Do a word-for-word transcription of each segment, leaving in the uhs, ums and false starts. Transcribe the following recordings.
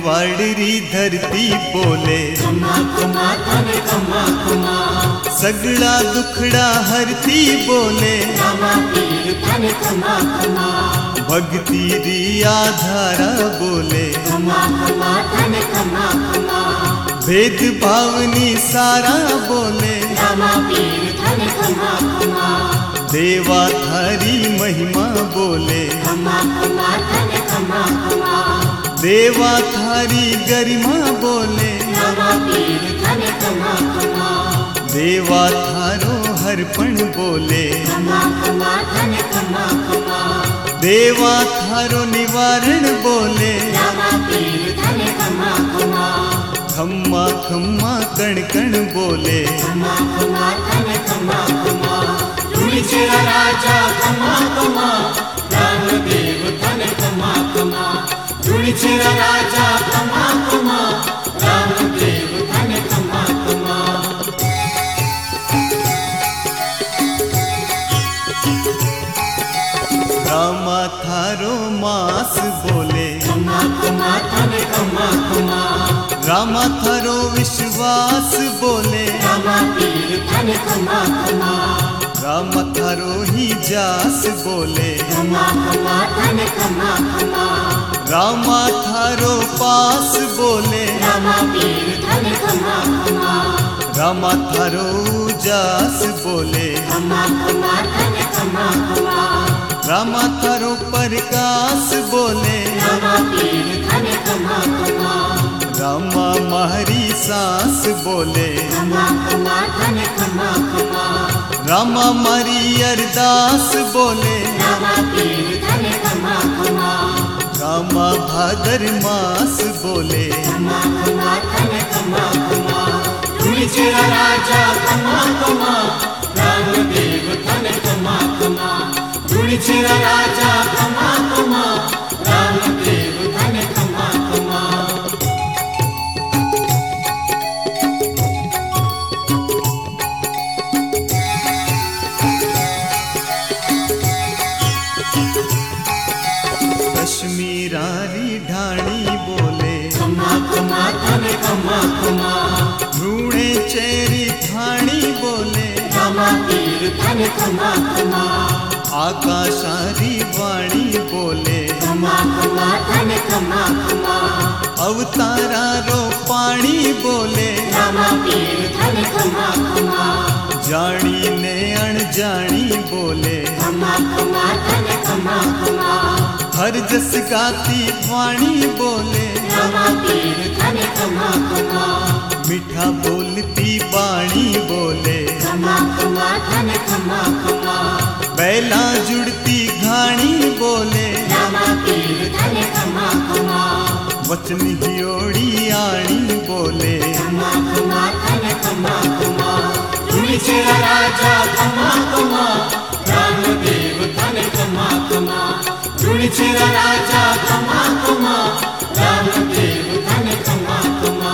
वाडरी धरती बोले खमा खमा धने खमा खमा सगळा दुखड़ा हरती बोले रामा पीर धने खमा खमा भक्ति री आधारा बोले खमा खमा धने खमा खमा भेद भावनी सारा बोले रामा पीर धने खमा खमा देवा थारी महिमा बोले खमा खमा धने खमा खमा देवा थारी गरिमा बोले रामा पीर धने खमा खमा देवा थारो हरपण बोले खमा खमा धने खमा खमा देवा थारो निवारण बोले रामा पीर धने खमा खमा खम्मा खम्मा कण कण बोले खमा खमा धने खमा खमा रुचिरा राजा खमा खमा रामदेव धने खमा खमा रुचिरा राजा खमा खमा रामदेव धने खमा खमा रामा थारो मास बोले खमा खमा धने खमा खमा रामा थारो विश्वास बोले रामा पीर धने खमा खमा रामा थारो ही जास बोले खमा खमा धने खमा खमा रामा थारो पास बोले रामा पीर धने खमा खमा रामा थारो जास बोले खमा खमा धने खमा खमा रामा थारो प्रकाश बोले रामा पीर धने खमा खमा रामा मारी सांस बोले खमा खमा धने खमा खमा रामा मारी अरदास बोले रामा पीर धने खमा खमा रामा भादर मास बोले खमा खमा धने खमा खमा रुचिरा राजा खमा खमा रामदेव धने खमा खमा रुचिरा राजा खमा खमा रामदेव धने खमा खमा कश्मीरारी ढाणी बोले खमा खमा धने खमा खमा रूणे चेरी थाणी बोले रामा पीर धने खमा खमा आकाशारी वाणी बोले खमा खमा धने खमा खमा अवतारा रो पाणी बोले रामा पीर धने खमा खमा जानी ने अणजानी बोले खमा खमा धने खमा खमा हर जस गाती वाणी बोले रामा पीर धने खमा खमा मीठा बोलती बाणी बोले खमा खमा धने खमा खमा बैला जुड़ती घाणी बोले रामा पीर धने खमा खमा वचन हियोड़ी आणी बोले खमा खमा धने खमा खमा रुचिरा राजा खमा खमा रामदेव धने खमा खमा रुचिरा राजा खमा खमा रामदेव धने खमा खमा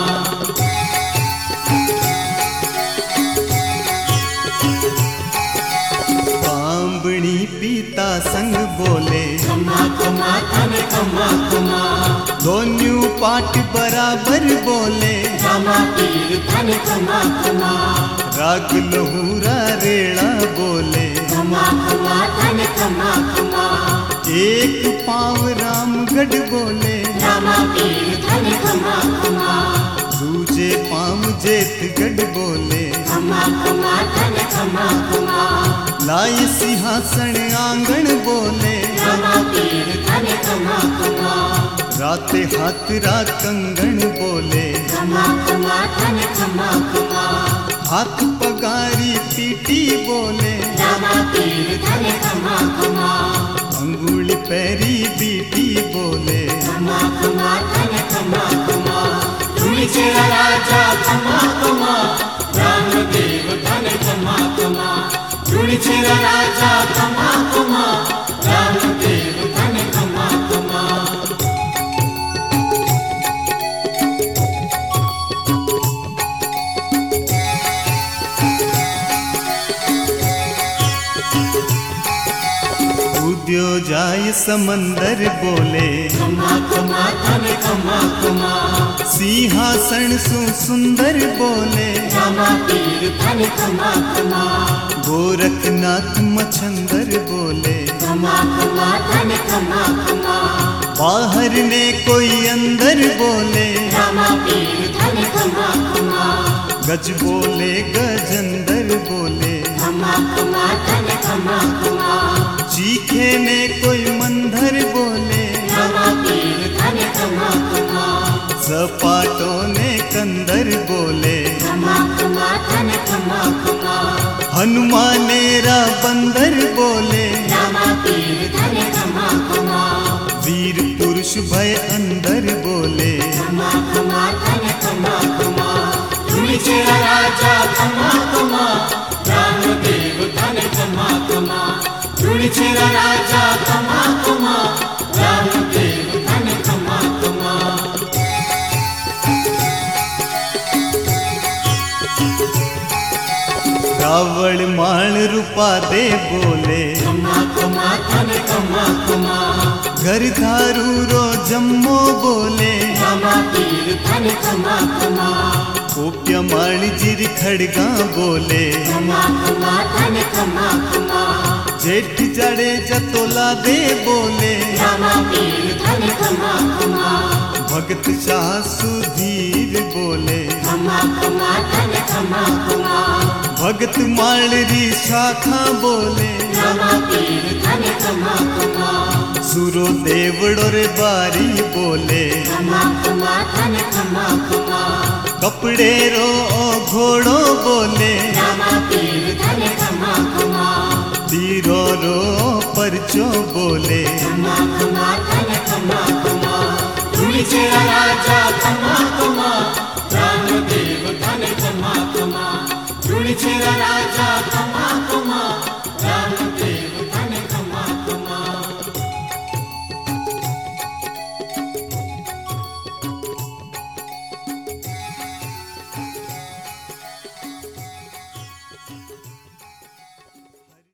पांबणी पीता संग बोले खमा खमा धने खमा खमा दोन्यू पाट बराबर बोले रामा पीर धने खमा खमा राग लहूरा रेड़ा बोले खमा खमा धने खमा खमा एक पाव रामगढ़ बोले रामा पीर धने खमा खमा दूजे पाम जेतगढ़ बोले खमा खमा धने खमा खमा लाय सिंहासन आंगण बोले रामा पीर धने खमा खमा राते हाथरा कंगन बोले खमा खमा धने खमा खमा हाथ पगारी पीटी बोले रामा पीर धने खमा खमा अंगुली पैरी बीटी बोले खमा खमा धने खमा खमा रुचिरा राजा खमा खमा रामदेव धने खमा खमा रुचिरा राजा खमा खमा रामदेव धने खमा खमा उद्यो जाय समंदर बोले खमा खमा धन खमा खमा सिंहासन सु सुंदर बोले रामा पीर धन खमा खमा गोरखनाथ मछंदर बोले खमा खमा धन खमा खमा बाहर ने कोई अंदर बोले रामा पीर धन खमा खमा गज बोले गजंदर बोले खमा खमा धन खमा खमा चीखे ने कोई मंधर बोले रामा पीर धन खमा खमा सपाटों ने कंदर बोले खमा खमा धन खमा खमा हनुमानेरा बंदर बोले रामा पीर धन खमा खमा वीर पुरुष भय अंदर बोले खमा खमा धन खमा खमा धूलिचेरा राजा खमा खमा रामदेव धन खमा खमा धूलिचेरा राजा खमा खमा रामदेव धन खमा खमा रावण माल रूपा दे बोले खमा खमा धन खमा खमा घर धारू रो जम्मो बोले रामा पीर धन खमा खमा कोप्या माल जिर खड़गा बोले खमा खमा धन खमा खमा जेठ जड़े जतोला दे बोले रामा पीर धन खमा खमा भगत शाह सुधीर बोले खमा खमा धन खमा खमा भगत मालरी शाखा बोले रामा पीर धन खमा खमा सुरो देवड़ो रे बारी बोले खमा खमा धन खमा खमा कपड़े रो ओ घोड़ो बोले रामा पीर धन खमा खमा तीरो रो परचो बोले खमा खमा धन खमा खमा धूलिचेरा राजा खमा खमा रामदेव धन खमा खमा धूलिचेरा राजा खमा